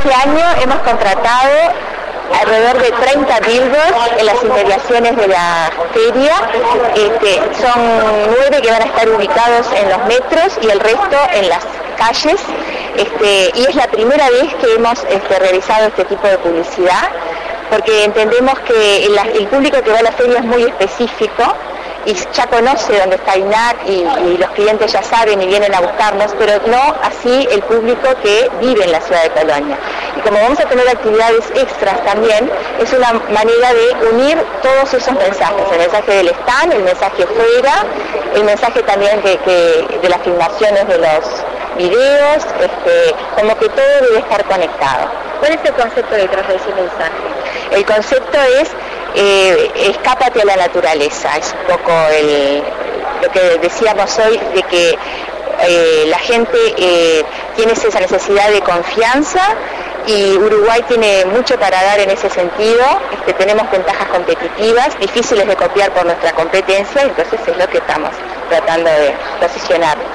Este año hemos contratado alrededor de 30 billboards en las inmediaciones de la feria. Son 9 que van a estar ubicados en los metros y el resto en las calles. Y es la primera vez que hemos realizado este tipo de publicidad, porque entendemos que el público que va a la feria es muy específico y ya conoce dónde está INAC y los clientes ya saben y vienen a buscarnos, pero no así el público que vive en la ciudad de Colonia. Y como vamos a tener actividades extras también, es una manera de unir todos esos mensajes, el mensaje del stand, el mensaje fuera, el mensaje también de las filmaciones de los videos, como que todo debe estar conectado. ¿Cuál es el concepto detrás de ese mensaje? El concepto es escápate a la naturaleza, es un poco lo que decíamos hoy, de que la gente tiene esa necesidad de confianza y Uruguay tiene mucho para dar en ese sentido. Tenemos ventajas competitivas, difíciles de copiar por nuestra competencia, entonces es lo que estamos tratando de posicionar.